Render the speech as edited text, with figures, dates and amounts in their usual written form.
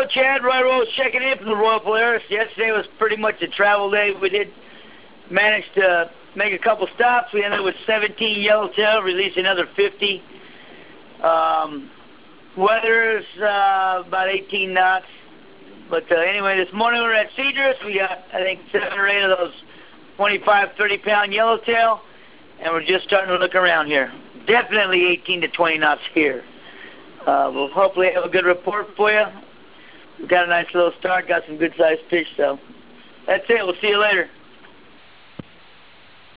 Chad. Roy Rose checking in from the Royal Polaris. Yesterday was pretty much a travel day. We did manage to make a couple stops. We ended up with 17 yellowtail, released another 50. Weather's about 18 knots. But anyway, this morning we were at Cedrus. We got, I think, 7 or 8 of those 25, 30-pound yellowtail, and we're just starting to look around here. Definitely 18 to 20 knots here. We'll hopefully have a good report for you. We've got a nice little start, got some good-sized fish, so that's it. We'll see you later.